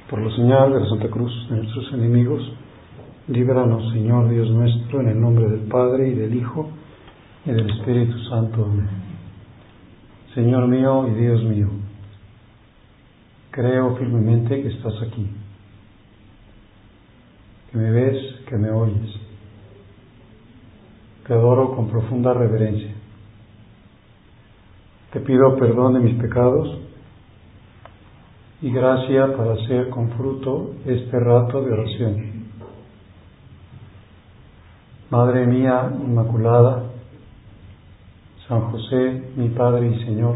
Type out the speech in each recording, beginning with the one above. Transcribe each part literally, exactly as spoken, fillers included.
Por la señal de la Santa Cruz de nuestros enemigos, líbranos, Señor Dios nuestro, en el nombre del Padre, y del Hijo, y del Espíritu Santo. Amén. Señor mío y Dios mío, creo firmemente que estás aquí, que me ves, que me oyes. Te adoro con profunda reverencia. Te pido perdón de mis pecados y gracia para hacer con fruto este rato de oración. Madre mía Inmaculada, San José, mi Padre y Señor,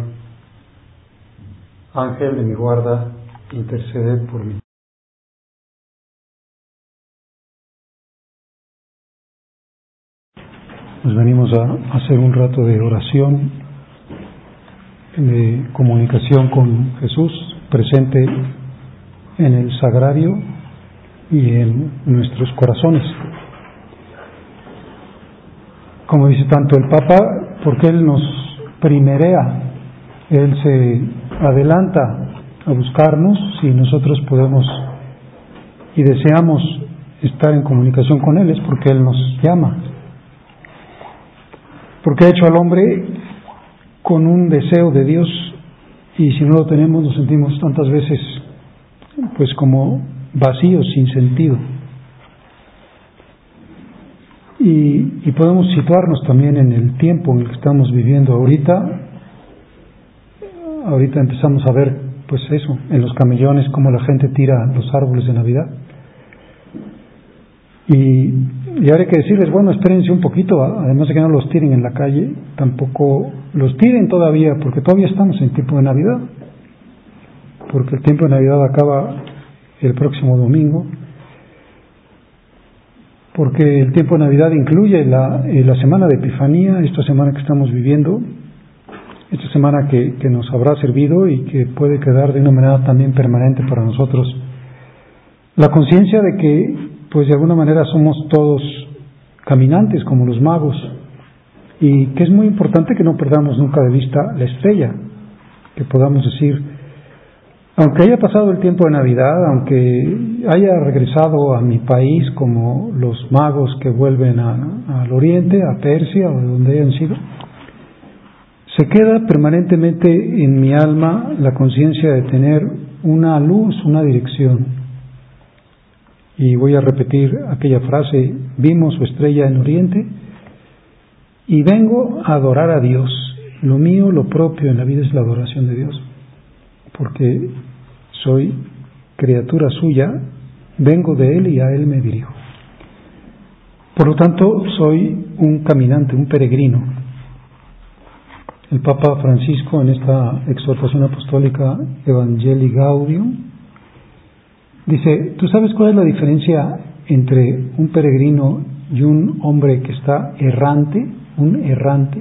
Ángel de mi guarda, interceded por mí. Nos venimos a hacer un rato de oración, de comunicación con Jesús, presente en el sagrario y en nuestros corazones. Como dice tanto el Papa, porque Él nos primerea, Él se adelanta a buscarnos y nosotros podemos y deseamos estar en comunicación con Él, es porque Él nos llama. Porque ha hecho al hombre con un deseo de Dios, y si no lo tenemos nos sentimos tantas veces pues como vacíos, sin sentido. Y, y podemos situarnos también en el tiempo en el que estamos viviendo ahorita. Ahorita empezamos a ver pues eso, en los camellones, cómo la gente tira los árboles de Navidad. Y, y ahora hay que decirles, bueno, espérense un poquito, además de que no los tiren en la calle, tampoco los tiren todavía, porque todavía estamos en tiempo de Navidad, porque el tiempo de Navidad acaba el próximo domingo, porque el tiempo de Navidad incluye la, la semana de Epifanía, esta semana que estamos viviendo, esta semana que, que nos habrá servido y que puede quedar de una manera también permanente para nosotros. La conciencia de que pues de alguna manera somos todos caminantes como los magos, y que es muy importante que no perdamos nunca de vista la estrella, que podamos decir, aunque haya pasado el tiempo de Navidad, aunque haya regresado a mi país como los magos que vuelven a, al oriente, a Persia o de donde hayan sido, se queda permanentemente en mi alma la conciencia de tener una luz, una dirección. Y voy a repetir aquella frase, vimos su estrella en Oriente y vengo a adorar a Dios. Lo mío, lo propio en la vida es la adoración de Dios, porque soy criatura suya, vengo de Él y a Él me dirijo. Por lo tanto, soy un caminante, un peregrino. El Papa Francisco, en esta exhortación apostólica Evangelii Gaudium, dice, ¿tú sabes cuál es la diferencia entre un peregrino y un hombre que está errante? Un errante.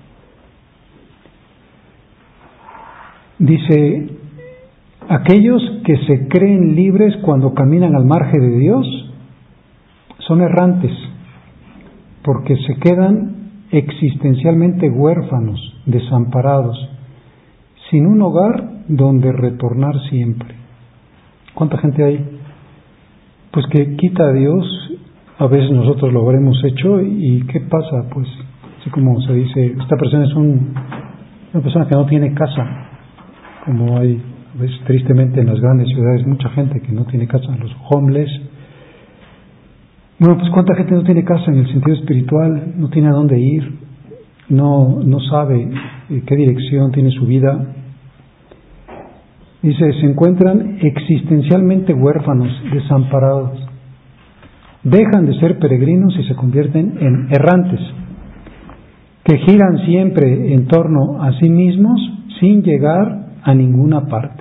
Dice, aquellos que se creen libres cuando caminan al margen de Dios son errantes, porque se quedan existencialmente huérfanos, desamparados, sin un hogar donde retornar siempre. ¿Cuánta gente hay? Pues que quita a Dios, a veces nosotros lo habremos hecho, y ¿qué pasa? Pues así como se dice, esta persona es un, una persona que no tiene casa, como hay a veces tristemente en las grandes ciudades mucha gente que no tiene casa, los homeless. Bueno, pues ¿cuánta gente no tiene casa en el sentido espiritual? No tiene a dónde ir, no, no sabe qué dirección tiene su vida. Dice, se encuentran existencialmente huérfanos, desamparados. Dejan de ser peregrinos y se convierten en errantes, que giran siempre en torno a sí mismos sin llegar a ninguna parte.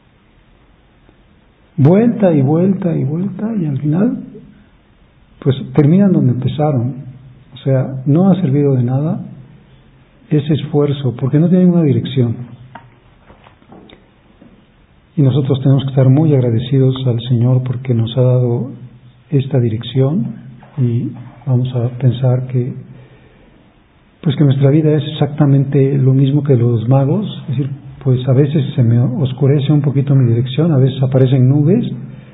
Vuelta y vuelta y vuelta, y al final pues terminan donde empezaron. O sea, no ha servido de nada ese esfuerzo, porque no tienen una dirección. Y nosotros tenemos que estar muy agradecidos al Señor porque nos ha dado esta dirección, y vamos a pensar que pues que nuestra vida es exactamente lo mismo que los magos. Es decir, pues a veces se me oscurece un poquito mi dirección, a veces aparecen nubes,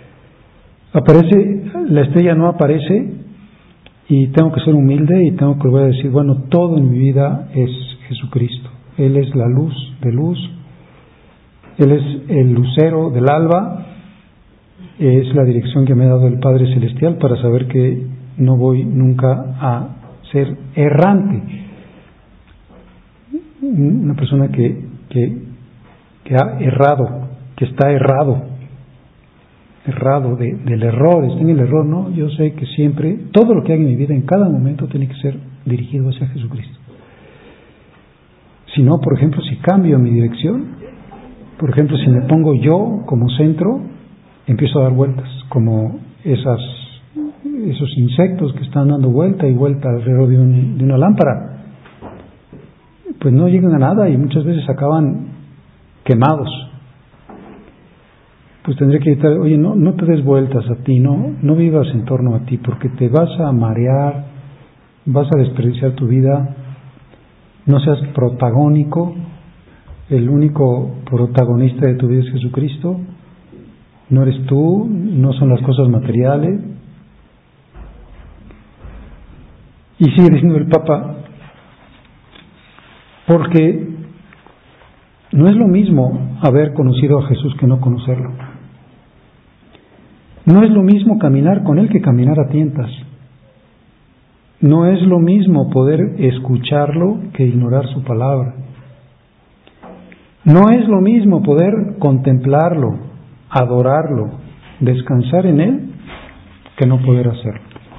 Aparece, la estrella no aparece y tengo que ser humilde y tengo que volver a decir, bueno, todo en mi vida es Jesucristo. Él es la luz de luz, Él es el lucero del alba, es la dirección que me ha dado el Padre Celestial para saber que no voy nunca a ser errante. Una persona que, que, que ha errado, que está errado, errado de, del error, está en el error, no, yo sé que siempre, todo lo que haga en mi vida, en cada momento, tiene que ser dirigido hacia Jesucristo. Si no, por ejemplo, si cambio mi dirección, por ejemplo, si me pongo yo como centro, empiezo a dar vueltas, como esas, esos insectos que están dando vuelta y vuelta alrededor de, un, de una lámpara. Pues no llegan a nada y muchas veces acaban quemados. Pues tendré que evitar, oye, no, no te des vueltas a ti, no, no vivas en torno a ti, porque te vas a marear, vas a desperdiciar tu vida. No seas protagónico, el único protagonista de tu vida es Jesucristo, no eres tú, no son las cosas materiales. Y sigue diciendo el Papa, porque no es lo mismo haber conocido a Jesús que no conocerlo. No es lo mismo caminar con Él que caminar a tientas. No es lo mismo poder escucharlo que ignorar su palabra. No es lo mismo poder contemplarlo, adorarlo, descansar en Él, que no poder hacerlo.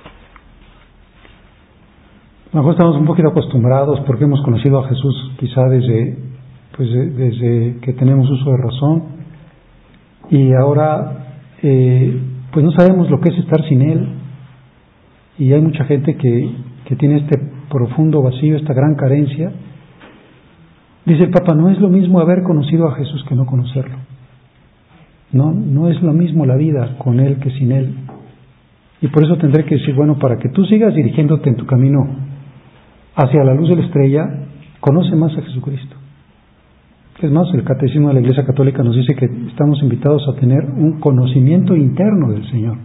A lo mejor estamos un poquito acostumbrados porque hemos conocido a Jesús quizá desde, pues, desde que tenemos uso de razón, y ahora eh, pues no sabemos lo que es estar sin Él. Y hay mucha gente que, que tiene este profundo vacío, esta gran carencia. Dice el Papa, no es lo mismo haber conocido a Jesús que no conocerlo. No, no es lo mismo la vida con Él que sin Él. Y por eso tendré que decir, bueno, para que tú sigas dirigiéndote en tu camino hacia la luz de la estrella, conoce más a Jesucristo. Es más, el Catecismo de la Iglesia Católica nos dice que estamos invitados a tener un conocimiento interno del Señor.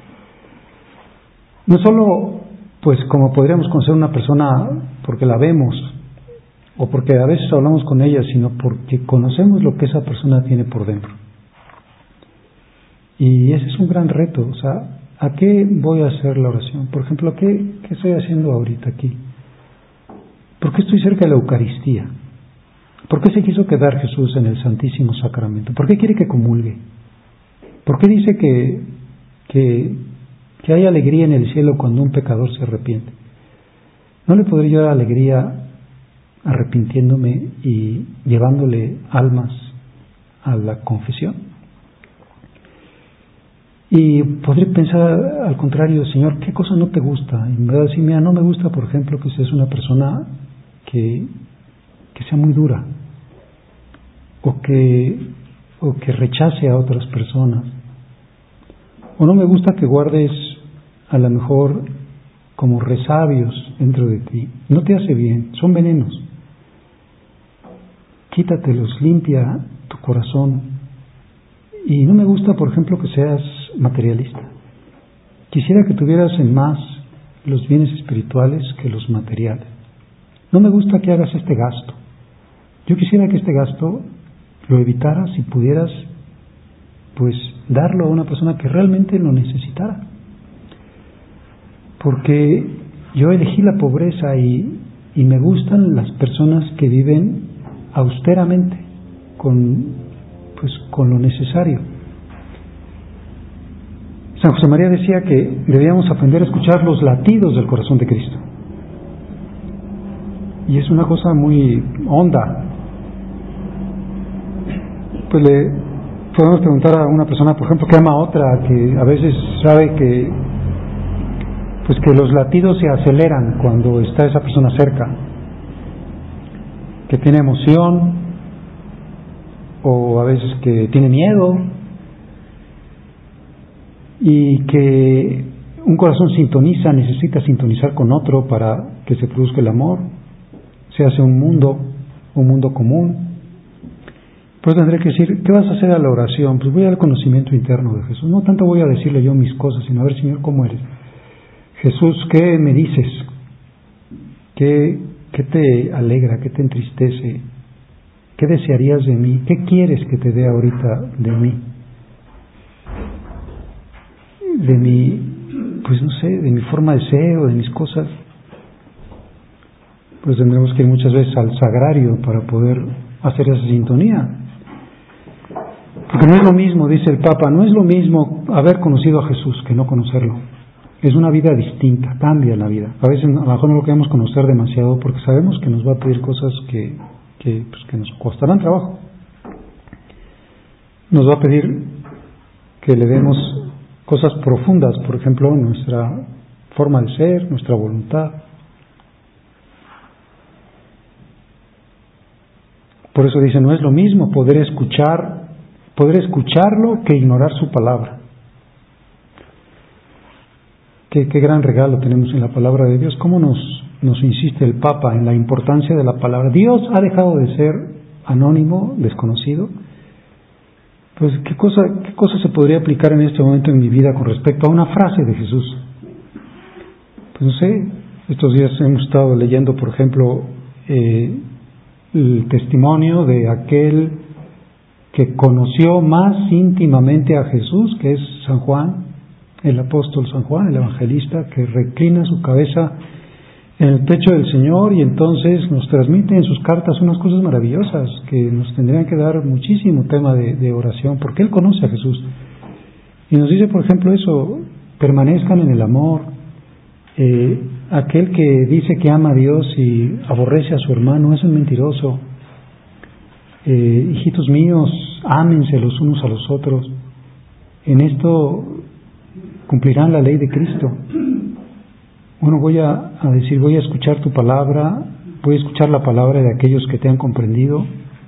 No solo, pues, como podríamos conocer una persona porque la vemos o porque a veces hablamos con ella, sino porque conocemos lo que esa persona tiene por dentro. Y ese es un gran reto. O sea, ¿a qué voy a hacer la oración? Por ejemplo, ¿qué, qué estoy haciendo ahorita aquí? ¿Por qué estoy cerca de la Eucaristía? ¿Por qué se quiso quedar Jesús en el Santísimo Sacramento? ¿Por qué quiere que comulgue? ¿Por qué dice que, que, que hay alegría en el cielo cuando un pecador se arrepiente? ¿No le podría yo dar alegría arrepintiéndome y llevándole almas a la confesión? Y podré pensar al contrario, Señor, ¿qué cosa no te gusta? Y me va a decir, mira, no me gusta, por ejemplo, que seas una persona que, que sea muy dura, o que, o que rechace a otras personas, o no me gusta que guardes a lo mejor como resabios dentro de ti. No te hace bien, son venenos. Quítatelos, limpia tu corazón. Y no me gusta, por ejemplo, que seas materialista. Quisiera que tuvieras en más los bienes espirituales que los materiales. No me gusta que hagas este gasto. Yo quisiera que este gasto lo evitaras y pudieras, pues, darlo a una persona que realmente lo necesitara. Porque yo elegí la pobreza y, y me gustan las personas que viven austeramente, con, pues, con lo necesario. San José María decía que debíamos aprender a escuchar los latidos del corazón de Cristo. Y es una cosa muy honda. Pues le podemos preguntar a una persona, por ejemplo, que ama a otra, que a veces sabe que, pues, que los latidos se aceleran cuando está esa persona cerca, que tiene emoción, o a veces que tiene miedo, y que un corazón sintoniza, necesita sintonizar con otro para que se produzca el amor, se hace un mundo, un mundo común. Pues tendré que decir, ¿qué vas a hacer a la oración? Pues voy al conocimiento interno de Jesús. No tanto voy a decirle yo mis cosas, sino a ver, Señor, ¿cómo eres? Jesús, ¿qué me dices? ¿Qué, qué te alegra? ¿Qué te entristece? ¿Qué desearías de mí? ¿Qué quieres que te dé ahorita de mí? De mi, pues no sé, de mi forma de ser o de mis cosas. Pues tendremos que ir muchas veces al sagrario para poder hacer esa sintonía. Porque no es lo mismo, dice el Papa, no es lo mismo haber conocido a Jesús que no conocerlo. Es una vida distinta, cambia la vida. A veces a lo mejor no lo queremos conocer demasiado porque sabemos que nos va a pedir cosas que, que, pues, que nos costarán trabajo. Nos va a pedir que le demos cosas profundas, por ejemplo, nuestra forma de ser, nuestra voluntad. Por eso dice, no es lo mismo poder escuchar poder escucharlo que ignorar su palabra. Qué, qué gran regalo tenemos en la palabra de Dios. ¿Cómo nos, nos insiste el Papa en la importancia de la palabra? Dios ha dejado de ser anónimo, desconocido. Pues, ¿qué cosa, qué cosa se podría aplicar en este momento en mi vida con respecto a una frase de Jesús? Pues no sé, estos días hemos estado leyendo, por ejemplo, eh, el testimonio de aquel que conoció más íntimamente a Jesús, que es San Juan, el apóstol San Juan, el evangelista, que reclina su cabeza en el pecho del Señor y entonces nos transmite en sus cartas unas cosas maravillosas que nos tendrían que dar muchísimo tema de, de oración, porque él conoce a Jesús. Y nos dice, por ejemplo, eso, permanezcan en el amor. Eh, aquel que dice que ama a Dios y aborrece a su hermano es un mentiroso. Eh, hijitos míos, ámense los unos a los otros. En esto cumplirán la ley de Cristo. Bueno, voy a, a decir, voy a escuchar tu palabra, voy a escuchar la palabra de aquellos que te han comprendido,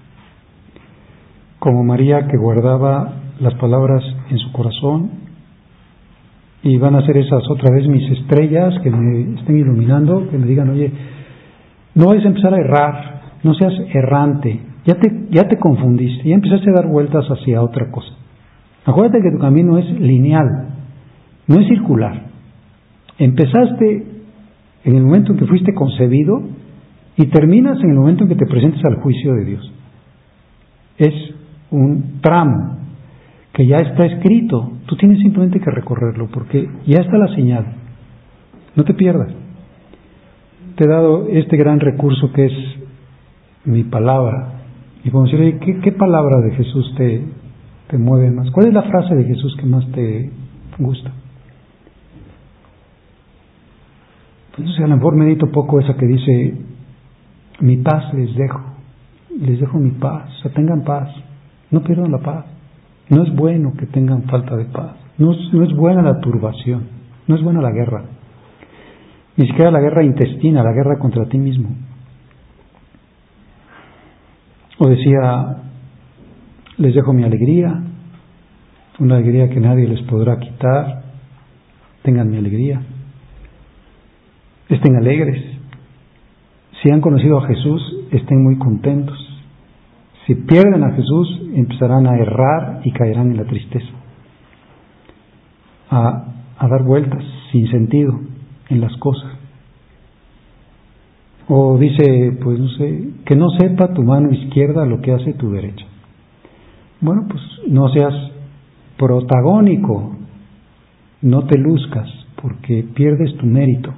como María que guardaba las palabras en su corazón, y van a ser esas otra vez mis estrellas que me estén iluminando, que me digan, oye, no vayas a empezar a errar, no seas errante. Ya te, ya te confundiste, ya empezaste a dar vueltas hacia otra cosa. Acuérdate que tu camino es lineal, no es circular. Empezaste en el momento en que fuiste concebido y terminas en el momento en que te presentes al juicio de Dios. Es un tramo que ya está escrito, tú tienes simplemente que recorrerlo porque ya está la señal. No te pierdas. Te he dado este gran recurso que es mi palabra. Y podemos decir, ¿qué, qué palabra de Jesús te, te mueve más? ¿Cuál es la frase de Jesús que más te gusta? Pues, o sea, a lo mejor medito poco esa que dice, mi paz les dejo, les dejo mi paz, o sea, tengan paz, no pierdan la paz. No es bueno que tengan falta de paz, no es, no es buena la turbación, no es buena la guerra, ni siquiera la guerra intestina, la guerra contra ti mismo. O decía, les dejo mi alegría, una alegría que nadie les podrá quitar, tengan mi alegría, estén alegres. Si han conocido a Jesús, estén muy contentos. Si pierden a Jesús, empezarán a errar y caerán en la tristeza, a, a dar vueltas sin sentido en las cosas. O dice, pues no sé, que no sepa tu mano izquierda lo que hace tu derecha. Bueno, pues no seas protagónico, no te luzcas, porque pierdes tu mérito.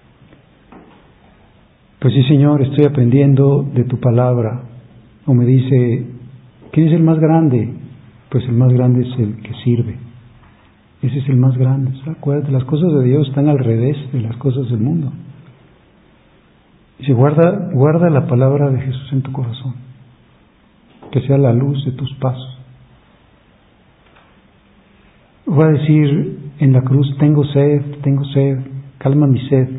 Pues sí, Señor, estoy aprendiendo de tu palabra. O me dice, ¿quién es el más grande? Pues el más grande es el que sirve. Ese es el más grande. ¿Sí? Acuérdate, las cosas de Dios están al revés de las cosas del mundo. Dice, guarda, guarda la palabra de Jesús en tu corazón, que sea la luz de tus pasos. Voy a decir en la cruz, tengo sed, tengo sed, calma mi sed.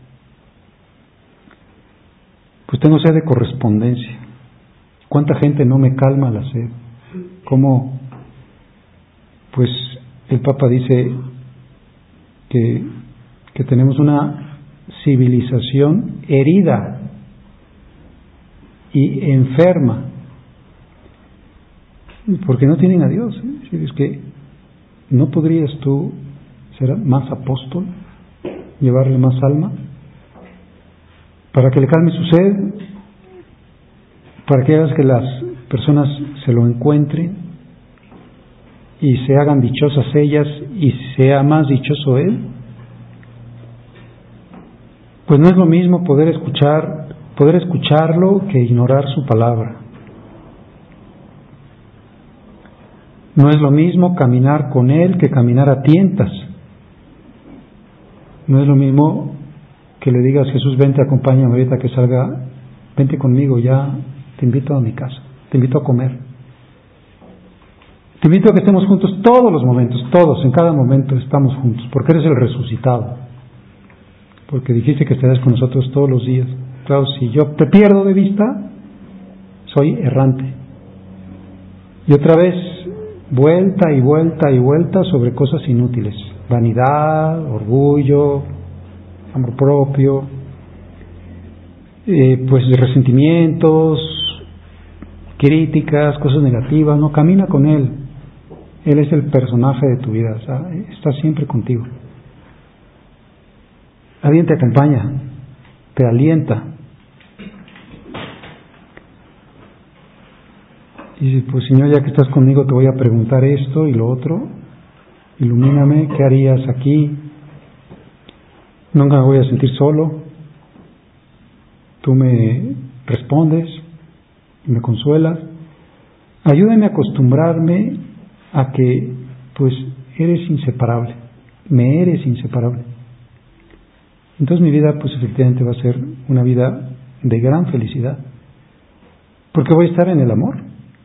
Pues tengo sed de correspondencia. ¿Cuánta gente no me calma la sed? ¿Cómo? Pues el Papa dice que, que tenemos una civilización herida y enferma, porque no tienen a Dios. ¿eh? Es que ¿no podrías tú ser más apóstol, llevarle más alma, para que le calme su sed, para que hagas que las personas se lo encuentren y se hagan dichosas ellas y sea más dichoso él? Pues no es lo mismo poder escuchar, poder escucharlo que ignorar su palabra. No es lo mismo caminar con él que caminar a tientas. No es lo mismo que le digas: Jesús, vente, acompáñame ahorita que salga, vente conmigo, ya te invito a mi casa, te invito a comer. Te invito a que estemos juntos todos los momentos, todos, en cada momento estamos juntos, porque eres el resucitado. Porque dijiste que estarás con nosotros todos los días. Claro, si yo te pierdo de vista, soy errante. Y otra vez, vuelta y vuelta y vuelta sobre cosas inútiles. Vanidad, orgullo, amor propio, eh, pues resentimientos, críticas, cosas negativas. No, camina con Él. Él es el personaje de tu vida, o sea, está siempre contigo. Alguien te acompaña, te alienta. Y dice: pues Señor, ya que estás conmigo, te voy a preguntar esto y lo otro. Ilumíname, ¿qué harías aquí? Nunca me voy a sentir solo. Tú me respondes y me consuelas. Ayúdame a acostumbrarme a que, pues, eres inseparable. Me eres inseparable. Entonces mi vida, pues, efectivamente va a ser una vida de gran felicidad. Porque voy a estar en el amor.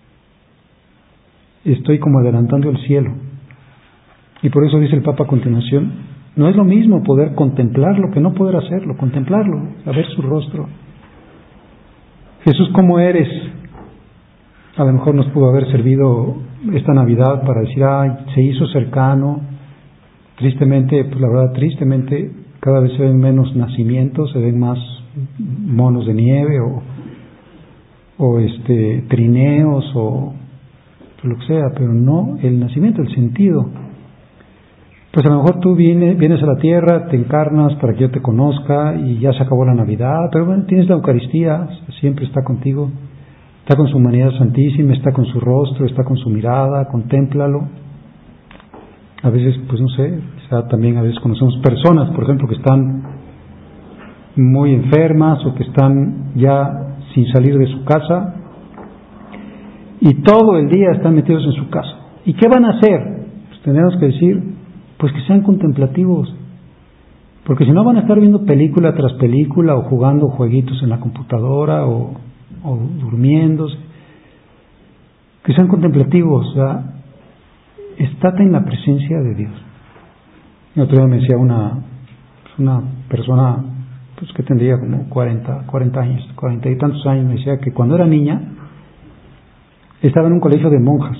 Estoy como adelantando el cielo. Y por eso dice el Papa a continuación: no es lo mismo poder contemplarlo que no poder hacerlo. Contemplarlo, a ver su rostro. Jesús, ¿cómo eres? A lo mejor nos pudo haber servido esta Navidad para decir: ay, se hizo cercano. Tristemente, pues la verdad, tristemente, cada vez se ven menos nacimientos, se ven más monos de nieve o, o este trineos o lo que sea, pero no el nacimiento, el sentido. Pues a lo mejor tú vienes, vienes a la tierra, te encarnas para que yo te conozca y ya se acabó la Navidad, pero bueno, tienes la Eucaristía, siempre está contigo, está con su humanidad santísima, está con su rostro, está con su mirada, contémplalo. A veces, pues no sé, o sea, también a veces conocemos personas, por ejemplo, que están muy enfermas o que están ya sin salir de su casa y todo el día están metidos en su casa. ¿Y qué van a hacer? Pues tenemos que decir: pues que sean contemplativos, porque si no van a estar viendo película tras película o jugando jueguitos en la computadora o, o durmiéndose. Que sean contemplativos, o sea, estate en la presencia de Dios. El otro día me decía una, una persona, pues que tendría como cuarenta, cuarenta años, cuarenta y tantos años, me decía que cuando era niña estaba en un colegio de monjas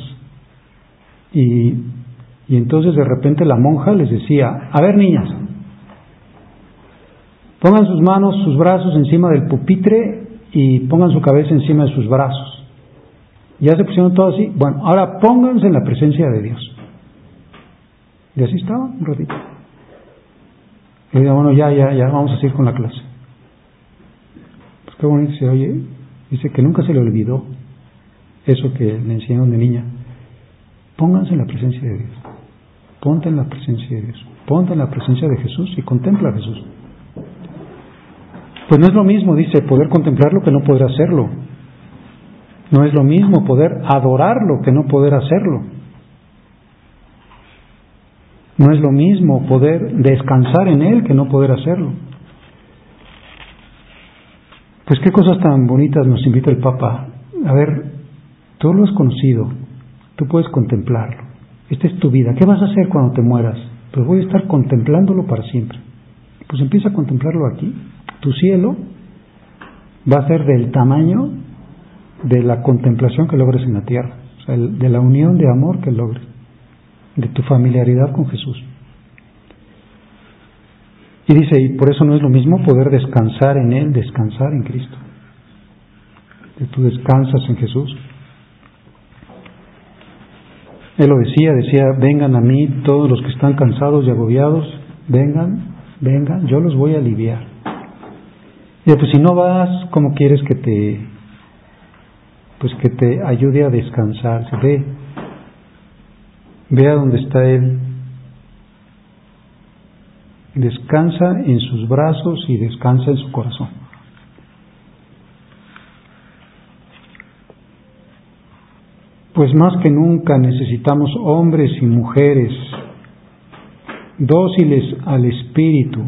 y Y entonces de repente la monja les decía: a ver, niñas, pongan sus manos, sus brazos encima del pupitre y pongan su cabeza encima de sus brazos. Ya se pusieron todos así. Bueno, ahora pónganse en la presencia de Dios. Y así estaba un ratito. Y digo: bueno, ya, ya, ya, vamos a seguir con la clase. Pues qué bonito se oye. Dice que nunca se le olvidó eso que le enseñaron de niña. Pónganse en la presencia de Dios. Ponte en la presencia de Dios. Ponte en la presencia de Jesús y contempla a Jesús. Pues no es lo mismo, dice, poder contemplarlo que no poder hacerlo. No es lo mismo poder adorarlo que no poder hacerlo. No es lo mismo poder descansar en Él que no poder hacerlo. Pues qué cosas tan bonitas nos invita el Papa. A ver, tú lo has conocido, tú puedes contemplarlo. Esta es tu vida. ¿Qué vas a hacer cuando te mueras? Pues voy a estar contemplándolo para siempre. Pues empieza a contemplarlo aquí. Tu cielo va a ser del tamaño de la contemplación que logres en la tierra, o sea, de la unión de amor que logres, de tu familiaridad con Jesús. Y dice, y por eso no es lo mismo poder descansar en Él, descansar en Cristo. Que tú descansas en Jesús. Él lo decía, decía, vengan a mí todos los que están cansados y agobiados, vengan, vengan, yo los voy a aliviar. Y pues si no vas, ¿cómo quieres que te, pues que te ayude a descansar? Ve, ve a donde está Él. Descansa en sus brazos y descansa en su corazón. Pues más que nunca necesitamos hombres y mujeres dóciles al Espíritu,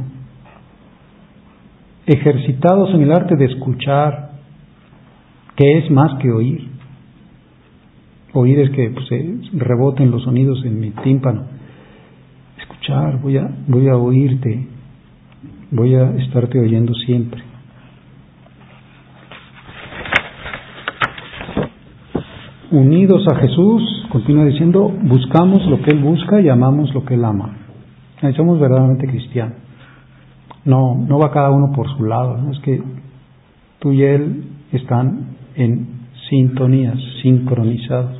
ejercitados en el arte de escuchar, que es más que oír. Oír es que pues, reboten los sonidos en mi tímpano. Escuchar, voy a, voy a oírte, voy a estarte oyendo siempre. Unidos a Jesús, continúa diciendo, buscamos lo que Él busca y amamos lo que Él ama. Ahí somos verdaderamente cristianos. No, no va cada uno por su lado, ¿no? Es que tú y Él están en sintonías, sincronizados.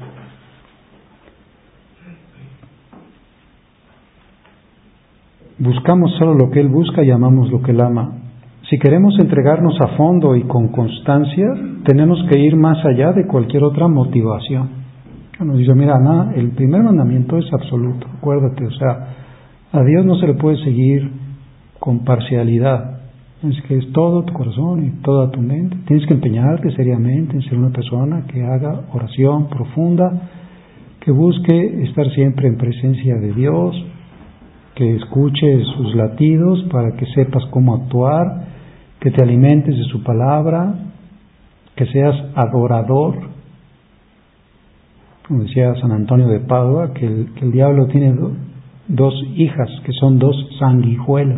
Buscamos solo lo que Él busca y amamos lo que Él ama. Si queremos entregarnos a fondo y con constancia, tenemos que ir más allá de cualquier otra motivación. Nos dice, mira, Ana, el primer mandamiento es absoluto, acuérdate, o sea, a Dios no se le puede seguir con parcialidad. Tienes que es todo tu corazón y toda tu mente. Tienes que empeñarte seriamente en ser una persona que haga oración profunda, que busque estar siempre en presencia de Dios, que escuche sus latidos para que sepas cómo actuar, que te alimentes de su palabra, que seas adorador. Como decía San Antonio de Padua, que el, que el diablo tiene do, dos hijas, que son dos sanguijuelas.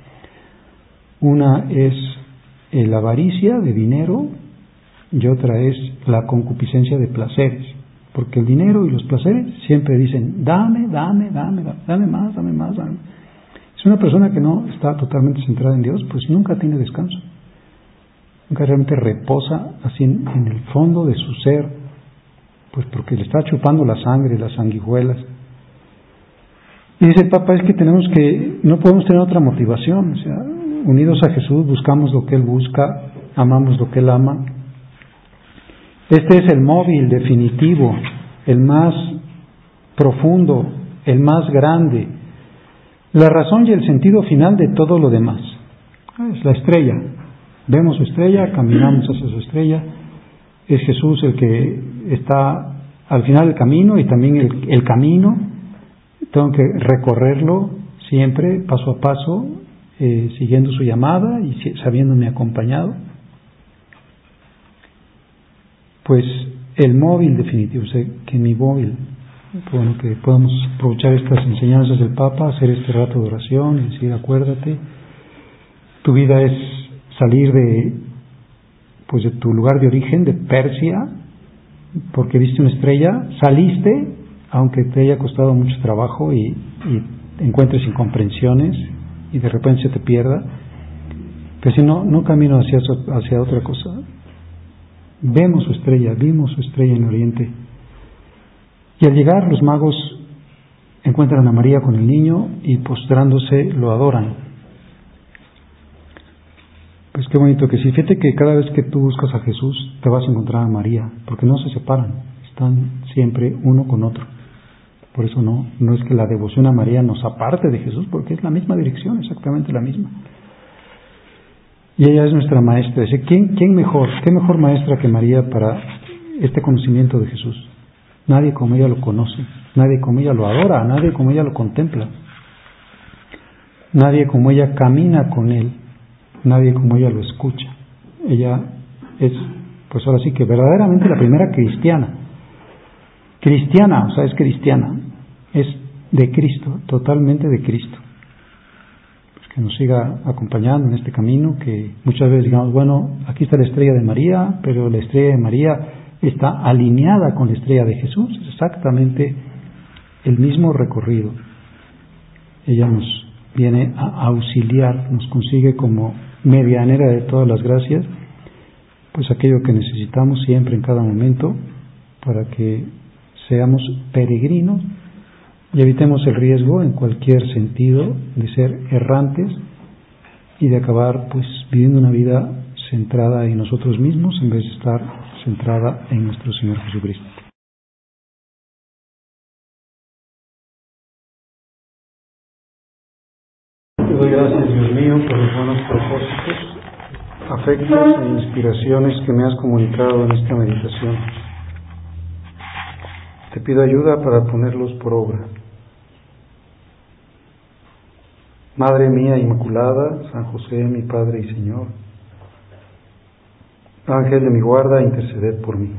Una es la avaricia de dinero y otra es la concupiscencia de placeres. Porque el dinero y los placeres siempre dicen, dame, dame, dame, dame, dame más, dame más, dame. Si una persona que no está totalmente centrada en Dios, pues nunca tiene descanso. Nunca realmente reposa así en, en el fondo de su ser, pues porque le está chupando la sangre, las sanguijuelas. Y dice el Papa, es que tenemos que, no podemos tener otra motivación, o sea, unidos a Jesús buscamos lo que Él busca, amamos lo que Él ama. Este es el móvil definitivo, el más profundo, el más grande, la razón y el sentido final de todo lo demás. Es la estrella. Vemos su estrella, caminamos hacia su estrella. Es Jesús el que está al final del camino y también el, el camino. Tengo que recorrerlo siempre, paso a paso, eh, siguiendo su llamada y sabiéndome acompañado. Pues el móvil definitivo, o sea, que mi móvil, bueno, que podamos aprovechar estas enseñanzas del Papa, hacer este rato de oración y decir, acuérdate, tu vida es salir de, pues de tu lugar de origen, de Persia, porque viste una estrella, saliste, aunque te haya costado mucho trabajo y, y encuentres incomprensiones y de repente se te pierda, pero si no, no camino hacia, hacia otra cosa. Vemos su estrella, vimos su estrella en Oriente. Y al llegar los magos encuentran a María con el niño y postrándose lo adoran. Pues qué bonito que sí. Fíjate que cada vez que tú buscas a Jesús te vas a encontrar a María, porque no se separan, están siempre uno con otro. Por eso no, no es que la devoción a María nos aparte de Jesús, porque es la misma dirección, exactamente la misma. Y ella es nuestra maestra. Dice, ¿quién, quién mejor? ¿Qué mejor maestra que María para este conocimiento de Jesús? Nadie como ella lo conoce, nadie como ella lo adora, nadie como ella lo contempla, nadie como ella camina con Él, nadie como ella lo escucha. Ella es, pues ahora sí que verdaderamente la primera cristiana. Cristiana, o sea, es cristiana, es de Cristo, totalmente de Cristo. Que nos siga acompañando en este camino, que muchas veces digamos, bueno, aquí está la estrella de María, pero la estrella de María está alineada con la estrella de Jesús, es exactamente el mismo recorrido. Ella nos viene a auxiliar, nos consigue como medianera de todas las gracias, pues aquello que necesitamos siempre en cada momento para que seamos peregrinos y evitemos el riesgo en cualquier sentido de ser errantes y de acabar pues viviendo una vida centrada en nosotros mismos en vez de estar centrada en nuestro Señor Jesucristo. Te doy gracias, Dios mío, por los buenos propósitos, afectos e inspiraciones que me has comunicado en esta meditación. Te pido ayuda para ponerlos por obra. Madre mía Inmaculada, San José, mi Padre y Señor, Ángel de mi guarda, interceded por mí.